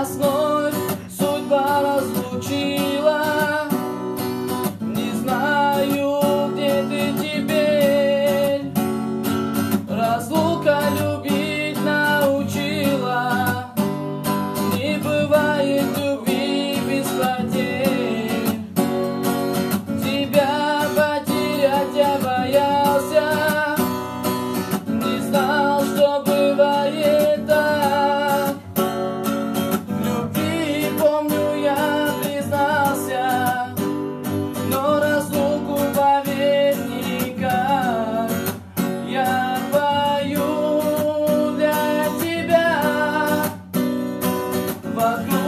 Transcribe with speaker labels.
Speaker 1: Нас вновь судьба разлучила. Не знаю, где ты теперь. Разлука любить научила. Не бывает любви без потерь. Тебя потерять я боялся. Не знал, что бывает так. В любви, помню, я признался, но разлуку, поверь, никак. Я пою для тебя вокруг.